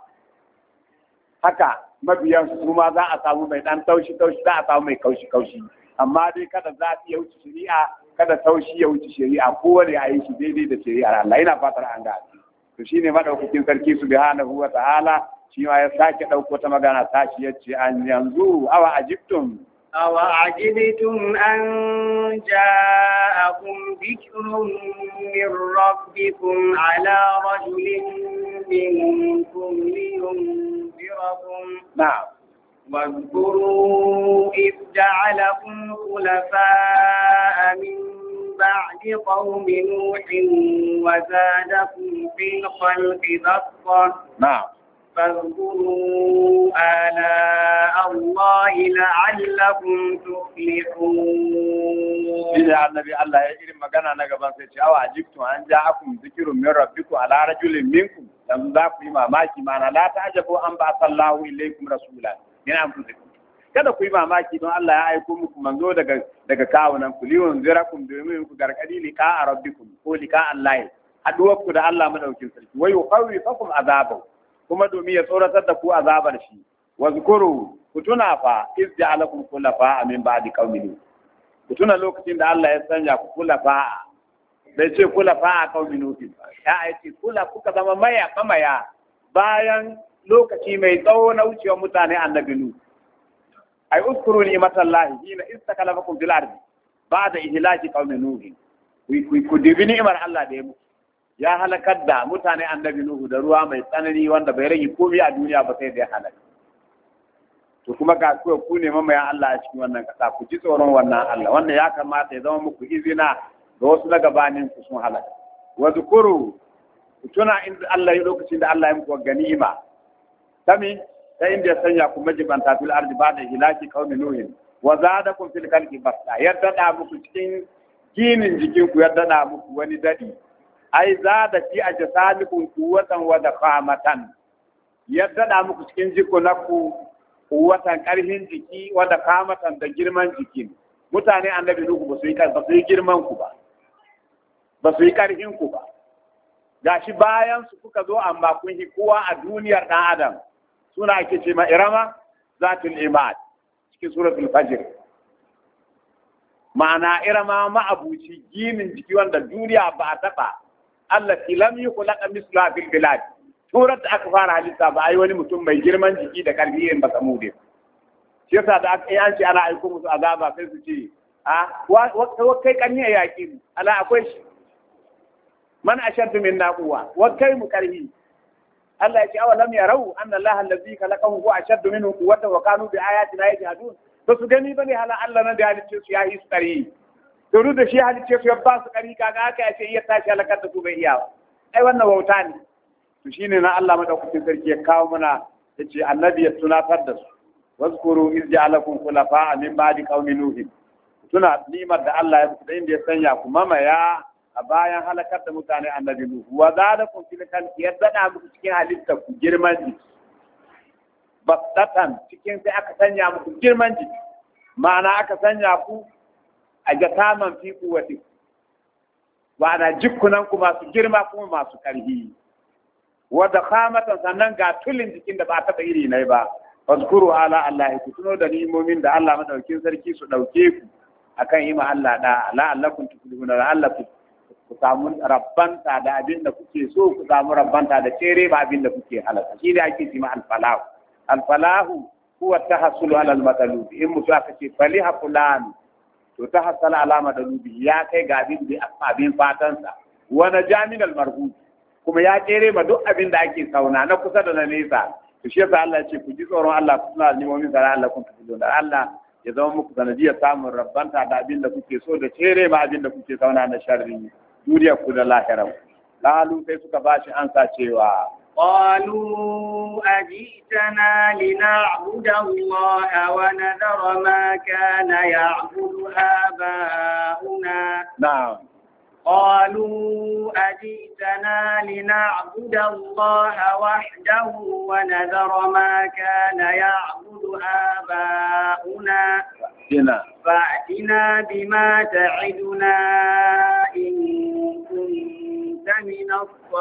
haka mabiyan su ma za a samu mai dan taushi za a samu mai kaushi amma dai kada zafi ya wuce shari'a kada taushi ya wuce shari'a kowane a yi shi daidai da shari'ar Allah ina fatar an ga to shine madaukakin sarki subhanahu wa ta'ala shi ma ya sake dauko ta magana tashi yace an yanzu awa ajibtum أن جاءكم ذكر من ربكم على رجل منكم لينذركم نعم واذكروا إذ جعلكم خلفاء من بعد قوم نوح وزادكم في الخلق بسطة نعم فاذكروا آلاء الله لعلكم تفلحون. إذا النبي الله يجري مكانا نجبان سيشاو عجبتم أن جاءكم ذكر من ربكم على رجل منكم لم ذاكوا إماماكي معنا لا تعجبوا أن بعث الله إليكم رسولا من أنفسكم. kada ku yi mamaki don Allah ya aiko muku manzo daga kawunan ku liyon zirakum domin ku gargadi liqa rabbikum ko liqa Allah haduwarku da Allah madaukin sarki wa yukhawwifakum azabahu kuma domin ya tsoratar da ku azabar shi wa zkuru ku tuna fa iz ja'alakum khulafa min ba'di qaumin ku tuna lokacin da Allah ya sanya ku khulafa bai ce khulafa qaumin nuh ya aiki kula kuka zama mamaya bayan lokaci mai tsawo na wucewa mutane annabi nuh ay uzkuru ni'matallahi hina istakalafakum fil ardi ba'da ihlaki qaumin nuh ku dibi ni'mar Allah da ya muku ya halakar da mutane annabi Nuhu da ruwa mai tsanani wanda bai rage komai a duniya ba sai da ya halaka. To kuma ga ku ne mamayan Allah a cikin wannan kasa ku ji tsoron wannan Allah wannan ya kamata ya zama muku izina ga wasu na gabanin ku sun halaka. Wa zukuru ku tuna inda Allah ya lokacin da Allah ya muku ganima. Sami ta inda ya sanya ku majibanta fil ardi ba'da hilaki qaumi nuhin wa zadakum fil khalqi basta yadda da muku cikin ginin jikinku ya dada muku wani dadi ai za da fi a jasadikum quwwatan wa daqamatan ya dada muku cikin jikunanku quwwatan karfin jiki wa daqamatan da girman jikin mutane annabi Nuhu ba su yi girman ku ba su yi karfin ku ba gashi bayan su kuka zo amma kun yi kowa a duniyar dan adam suna ake ce ma irama zatul imad cikin suratul fajr ma'ana irama ma'abuci ginin jiki wanda duniya ba a taba Allah lam yukhlaq misla fil bilad surat aka fara halitta ba ai wani mutum mai girman jiki da karfi irin ba samude shi yasa da aka yi ana aiko musu azaba sai su ce wa kai kanni ya yaki ala akwai shi man ashaddu minna quwwa wa kai mu karhi Allah ya ce awalam yarau anna Allah allazi khalaqahu huwa ashaddu minhu quwwatan wa kanu bi ayatina yajhadun to su gani bane hala Allah nan da halicce su yayi su karhi to da shi halicce su ya ba su karhi kaga aka ya ce iya tashi halakar da su bai iya ai wannan wauta ne to shine na Allah madaukakin sarki ya kawo mana yace annabi ya tunatar da su wazkuru iz ja'alakum khulafa'a min ba'di qaumi nuh tuna nimar da Allah ya muku da inda ya sanya ku mamaya a bayan halakar da mutane annabi Nuhu wa zalakum fil khalqi yadda muku cikin halitta ku girman jiki basatan cikin sai aka sanya muku girman jiki ma'ana aka sanya ku a jataman fi kuwati wa ana jikunan ku masu girma kuma masu karhi wa dakhamatan sannan ga tulin jikin da ba ta iri ne ba fazkuru ala Allah ku tuno da ni'imomin da Allah madaukin sarki su dauke ku akan yi ma Allah da la'allakum tuflihuna la'allakum ku samu rabbanta da abin da kuke so ku samu rabbanta da cere ba abin da kuke halaka shi da ake cima alfalahu alfalahu huwa tahassulu ala almatalub in mutu aka ce faliha fulan to tahassala ala madalubi ya kai ga abin fatansa wa najamin almarhub kuma ya cere ma duk abin da ake sauna na kusa da na nesa to shi yasa Allah ya ce ku ji tsoron Allah ku tuna nimomin da Allah kun tafi da Allah ya zama muku sanadiyar samun rabbanta da abin da kuke so da cere ma abin da kuke sauna na sharri duniya ku da lahira lalu sai suka bashi ansa cewa qalu ajitana lina'budu Allah wa nadhara ma kana ya'budu aba'una na'am قالوا أجئتنا لنعبد الله وحده ونذر ما كان يعبد آباؤنا فأتنا بما تعدنا إن كنت من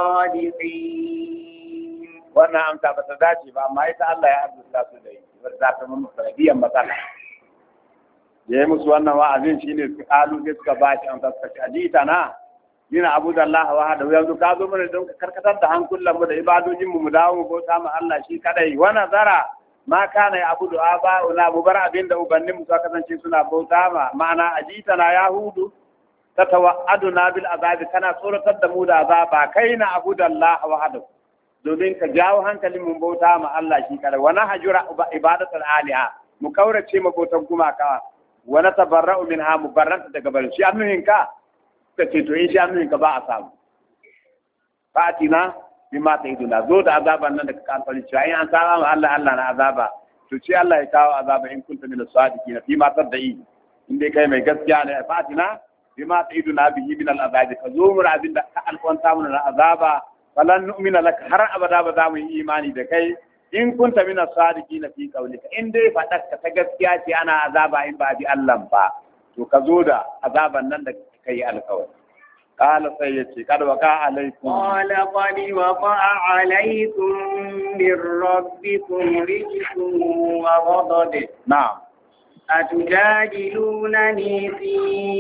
الصادقين وانا أمسا بتداتي فأما إذا الله يعبد الله سليم وذات من مصرفيا مثلا ya yi musu wannan wa'azin shi ne su kalu sai suka ba shi an sassaka ajita na yana abu da Allah wa hada yanzu ka zo mana don karkatar da hankulan mu da ibadojin mu dawo mu bauta mu Allah shi kadai wa nazara ma kana ya abudu aba'una mu bar abin da ubannin mu suka kasance suna bauta ma ma'ana ajita na yahudu tatawa'aduna bil azabi kana tsoratar da mu da azaba kai na abu da Allah wa hada domin ka jawo hankalin mu bauta ma Allah shi kadai wa nahjura ibadatul aliha mu kaurace mu bautan gumaka wani tabarra'u min ha mubarranta daga barin shi annuhinka ka ce to in shi annuhinka ba a samu fatina bi ma ta iduna zo da azaban nan da ka kalfari cewa in an saba ma Allah Allah na azaba to ce Allah ya kawo azaba in kunta min as-sadiqin fi ma tadai in dai kai mai gaskiya ne fatina bi ma ta iduna bihi min al-azabi ka zo mu abin da ka alƙonta mu na azaba falan nu'mina laka har abada ba za mu yi imani da kai in kunta min as-sadiqin fi qawlika in dai fadarka ta gaskiya ce ana azaba in ba bi Allah ba to ka zo da azaban nan da kai alƙawari qala sai yace kad waqa alaikum qala qad waqa alaikum min rabbikum rijsun wa ghadab na'am atujadilunani fi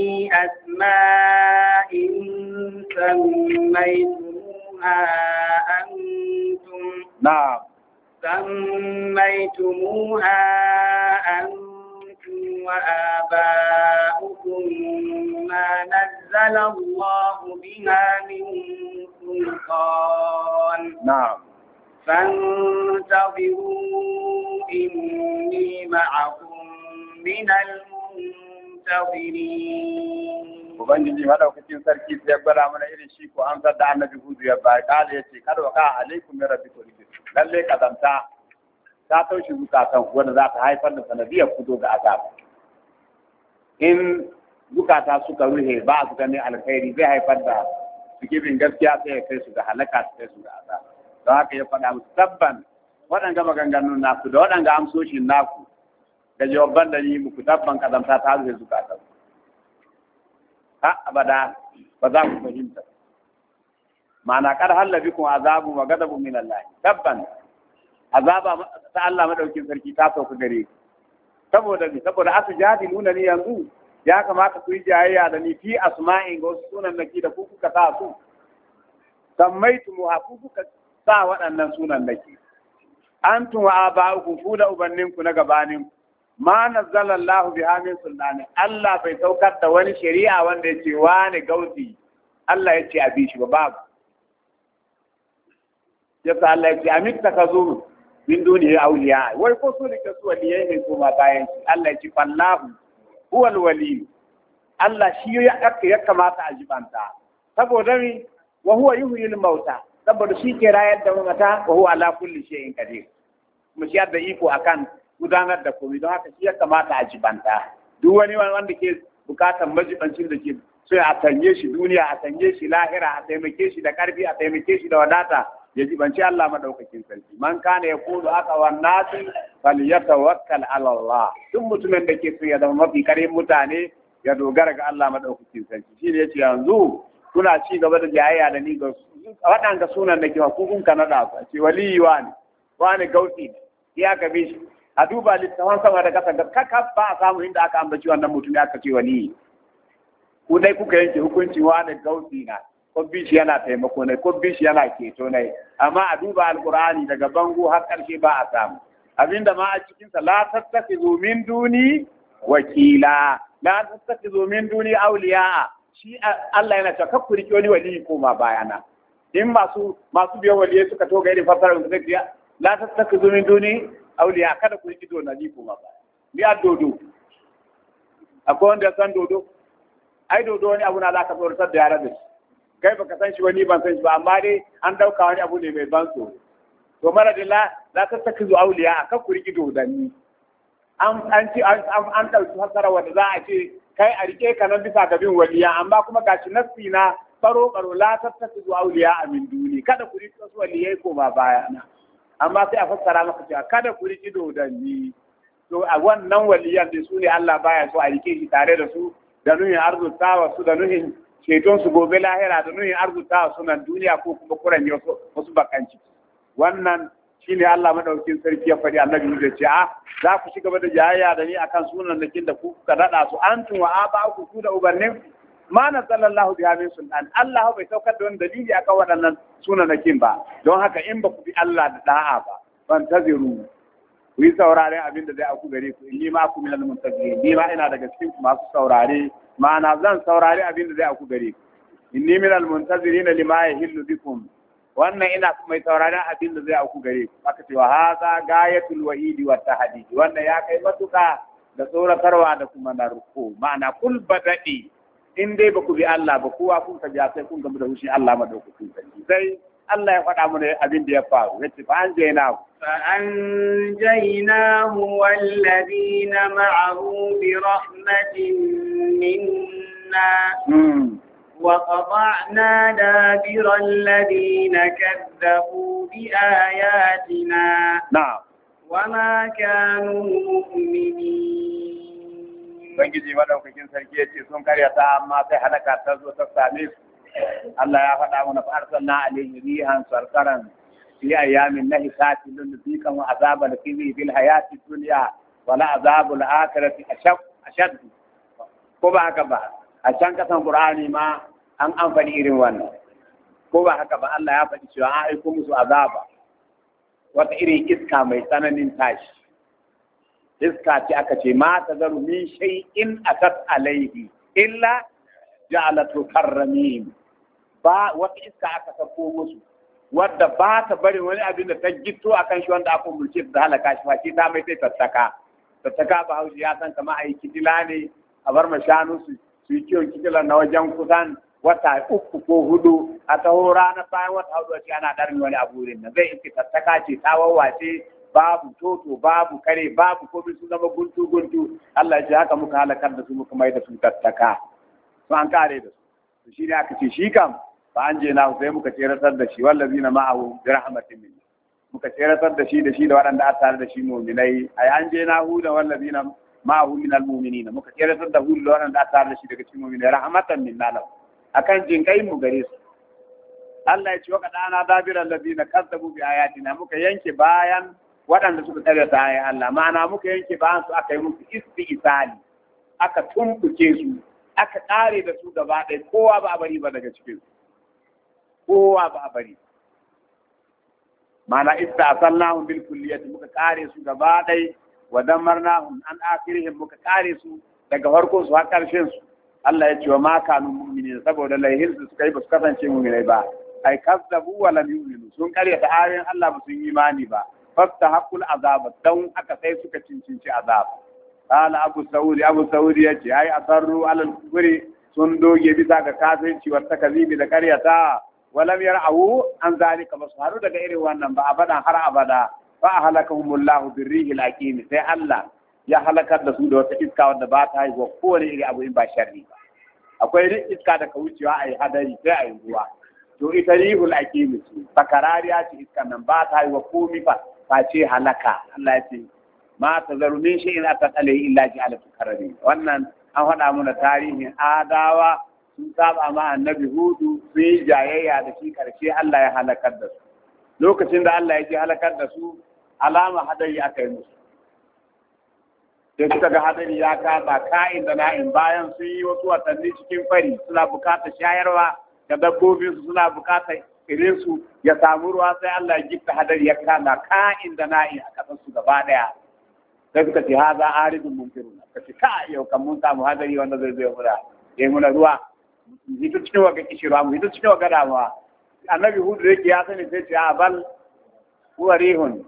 asma'in sammaytumuha antum na'am سميتموها أنتم وآباؤكم ما نزل الله بها من سلطان نعم فانتظروا إني معكم من المنتظرين Ubangiji madaukakin sarki sai ya gwada mana irin shi ko an da annabi Hudu ya ba kale yace kada wa ka alaikum min rabbikum lalle kazanta ta taushe zukatan wanda za ta haifar da sanadiyar kudo ga azab in zukata suka ruhe ba su ganin alkhairi zai haifar da sikibin gaskiya sai ya kai su ga halaka su kai su ga azaba don haka ya faɗa musu tabban waɗanga maganganun naku da waɗanga amsoshin naku da jawaban da ni muku tabban kazamta ta ruhe zukata ha abada ba za ku fahimta ma'ana kar hallabi kun azabu wa gadabu min Allah tabban azaba ta Allah madaukin sarki ta sauka gare ku saboda asu jadiluna ni yanzu ya kamata ku yi jayayya da ni fi asma'in ga wasu sunan naki da ku kuka sa su sammaitu mu ku kuka sa waɗannan sunan naki antum wa aba'ukum ku da ubanninku na gabanin ma nazzala Allah biha min sultani Allah bai saukar da wani shari'a wanda yace wani gauti Allah yace a bi shi ba babu yasa Allah yace amitta kazu min dunihi awliya wai ko su ne kasu waliyai ne kuma bayan shi Allah yace fallahu huwal wali Allah shi ya kamata a jibanta saboda mi wa huwa yuhyil mauta saboda shi ke rayar da mamata wa huwa ala kulli shay'in qadir kuma shi da iko akan gudanar da komai don haka shi ya kamata a jibanta duk wani wanda ke bukatar majibancin da ke so a sanye shi duniya a sanye shi lahira a taimake shi da karfi a taimake shi da wadata ya jibanci Allah madaukakin sarki man kana yaqulu aka wan nasi falyatawakkal ala Allah duk mutumin da ke so ya zama mafi karin mutane ya dogara ga Allah madaukakin sarki shine yace yanzu kuna ci gaba da jayayya da ni ga waɗanda sunan da ke hukukun Canada ce waliyi wani gauti ya gabe shi a duba littafin sama da kasa kaka ba a samu inda aka ambaci wannan mutum ya aka ce waliyi ku dai kuka yanke hukunci wani gauti na ko bishi yana taimako ne ko bishi yana keto ne amma a duba alqur'ani daga bango har karshe ba a samu abinda ma a cikin sa la tattakhidhu min duni wakila la tattakhidhu min duni awliya shi Allah yana cewa kakku riki wani wali ko ma bayana in masu biyan waliyai suka toga irin fasarar da zai la tattakhidhu min duni awliya kada ku riki dona ni ko ma baya ni a dodo akwai wanda san dodo ai dodo wani abu na za ka tsoratar da yara da shi kai baka san shi wani ban san shi ba amma dai an dauka wani abu ne mai ban tsoro to mara da la tattakhidhu awliya kakku ku riki dodanni an dauki fasara wanda za a ce kai a rike ka nan bisa ga bin waliya amma kuma gashi nassi na karo la tattakhidhu awliya min duni kada ku riki wasu waliyai ko ba baya na amma sai a fassara maka cewa kada ku riki dodanni to a wannan waliyan da su ne Allah baya so a rike shi tare da su da nuhin arzutawa su da nuhin ceton su gobe lahira da nuhin arzutawa su nan duniya ko kuma kuranye wasu bakanci wannan shine Allah madaukin sarki ya faɗi annabi da ce za ku ci gaba da jayayya da ni akan sunan nakin da ku ka rada su antum wa aba'ukum ku da ubannin ma nazalallahu biha min sultan Allah bai saukar da wani dalili akan waɗannan sunan nakin ba don haka in ba ku bi Allah da da'a ba ban taziru ku yi sauraren abin da zai auku gare ku inni ma ku minal muntazirin ni ma ina daga cikin masu saurare ma'ana zan saurari abin da zai auku gare ku inni minal muntazirin lima yahillu bikum wannan ina mai sauraron abin da zai auku gare ku aka ce wa hadha gayatul wa'idi wa tahdid wannan ya kai matuka da tsoratarwa da kuma narko ma'ana kul badadi in dai ba ku bi Allah ba kowa kun ka ja sai kun gamu da hushin Allah madaukakin sarki sai Allah ya faɗa mana abin da ya faru yace fa anjaynahu walladhina ma'ahu bi rahmatin minna وقطعنا دابر الذين كذبوا بآياتنا نعم وما كانوا مؤمنين Ubangiji madaukakin sarki ya ce sun karyata amma sai halaka ta zo ta same su Allah ya faɗa mana fa arsalna alayhi rihan sarkaran fi ayamin nahisati lunzikan wa azabal khizi fil hayati dunya wala azabul akhirati ashad ko ba haka ba a can kasan Qur'ani ma an amfani irin wannan ko ba haka ba Allah ya faɗi cewa an aiko musu azaba wata irin iska mai tsananin tashi iska ce aka ce ma tazaru min shay'in atat alaihi illa ja'alatu karramin ba wata iska aka sako musu wadda ba ta bari wani abin da ta gitto akan shi wanda aka mulke da halaka shi fa ta mai sai tattaka ba haushi ya san kamar ai kitila ne a bar mashanu su yi kiwon kitilar na wajen kusan wata 3 ko 4 a taho ranar bayan wata 4 ce ana ɗarin wani abu nan zai iske tattaka ce ta wawace babu toto babu kare babu komai su zama guntu Allah ya ce haka muka halakar da su muka mai da su tattaka to an kare da su shi ne aka ce shi kam fa an je na sai muka tseratar da shi wallazina ma'ahu bi rahmatin min muka tseratar da shi da waɗanda aka tare da shi mu'minai ai an je na hu da wallazina ma'ahu min almu'minin muka tseratar da hu da waɗanda aka tare da shi daga cikin mu'minai rahmatan minna lahu akan jinkai mu gare su Allah ya ce wa kadana dabiral ladina kazzabu bi ayatina muka yanke bayan waɗanda suka tsare ta ayin Allah ma'ana muka yanke bayan su aka yi musu isti'sali aka tumbuke su aka kare da su gaba ɗaya kowa ba a bari ba daga cikin kowa ba a bari ma'ana ista'salnahum bil kulliyati muka kare su gaba ɗaya wa damarnahum an akhirihim muka kare su daga farkon su har ƙarshen su Allah ya ce wa ma kanu mu'minin saboda laihin su suka yi ba su kasance mu'minai ba ai kazzabu wa lam yu'minu sun kare ta ayoyin Allah ba sun yi imani ba fasta haqqul azab dan aka sai suka cincinci azab qala abu saudi yace ai asarru alal kufri sun doge bisa ga kafirci wa takazibi da karyata wa lam yar'u an zalika basaru daga irin wannan ba abada har abada fa ahlakahumullahu birrihil aqim sai Allah ya halakar da su da wata iska wadda ba ta haihuwa kowane iri abu in ba sharri ba akwai iska da ka wucewa a yi hadari sai a yi ruwa to ita rihul aqim ce bakarariya ce iskan nan ba ta haihuwa komi fa ce halaka Allah ya ce ma tazaru min shay'in atat alayhi illa ja'alatu karami wannan an faɗa mana tarihin adawa sun saba ma annabi hudu sun yi jayayya da shi karshe Allah ya halakar da su lokacin da Allah ya ji halakar da su alama hadari aka yi musu sai suka ga hadari ya kasa ka'in da na'in bayan sun yi wasu watanni cikin fari suna bukatar shayarwa da dabbobinsu suna bukatar irinsu ya samu ruwa sai Allah ya gifta hadari ya kasa ka'in da na'in a kasar su gaba daya sai suka ce haza aridun mumtiruna ka ce ka yau kan mun samu hadari wanda zai zai mura ya muna ruwa hito cikin waga kishirwa mu hito cikin waga damuwa annabi hudu da yake ya sani sai ce a bal huwa rihun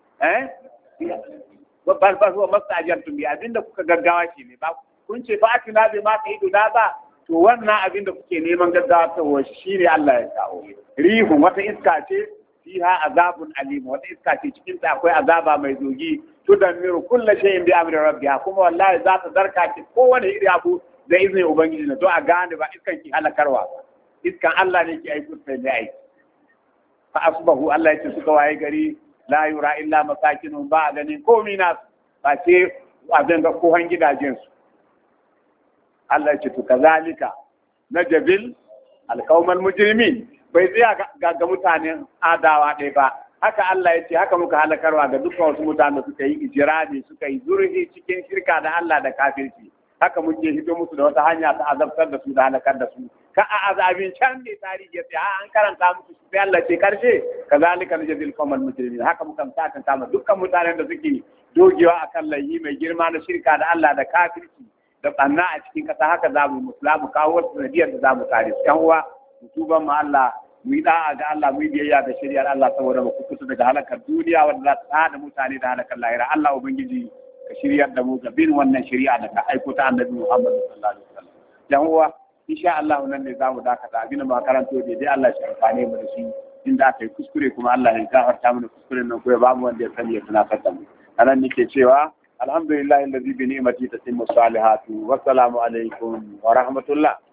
bal huwa mastajartum bi abinda kuka gaggawa shi ne ba kun ce fa atina bi ma ta'idu da ba to wannan abinda kuke neman gaggawa ta washi shine Allah ya kawo rihun wata iska ce fiha azabun alim wata iska ce cikin ta akwai azaba mai zogi tudammiru kullu shay'in bi amri rabbiha kuma wallahi za ta darka ki kowane iri abu da izinin ubangiji na to a gane ba iskan ki halakarwa iskan Allah ne ki aiko sai ne aiki fa asbahu Allah ya ce suka waye gari la yura illa masakinun ba ganin komai na ba ce abin ga kohan gidajensu Allah ce to kazalika najabil alqaumal mujrimin bai tsaya ga mutanen adawa ɗaya ba haka Allah ya ce haka muka halakarwa ga dukkan wasu mutanen da suka yi ijrami suka yi zurhi cikin shirka da Allah da kafirci haka muke hito musu da wata hanya ta azabtar da su da halakar da su ka a azabin can ne tarihi ya ce an karanta musu sai Allah ce karshe kazalika najzil qawmal mujrimin haka muka sakan kama dukkan mutanen da suke dogewa akan layi mai girma na shirka da Allah da kafirci da banna a cikin kasa haka za mu muslamu kawo wasu sanadiyar da za mu kare su yan uwa mutuban mu Allah mu yi da'a ga Allah mu yi biyayya da shari'ar Allah saboda mu kukuta daga halakar duniya wanda za ta hada mutane da halakar lahira Allah ubangiji ka shiryar da mu ga bin wannan shari'a da ka aiko ta annabi Muhammad sallallahu alaihi wasallam yan uwa insha Allah nan ne zamu dakata abin da karanto dai Allah shi amfane mu da shi inda aka yi kuskure kuma Allah ya gafarta mana kuskuren nan ko ya bamu wanda ya sani ya tunatar da mu anan nake cewa alhamdulillahi alladhi bi ni'mati tatimmu salihatu wassalamu alaikum wa rahmatullah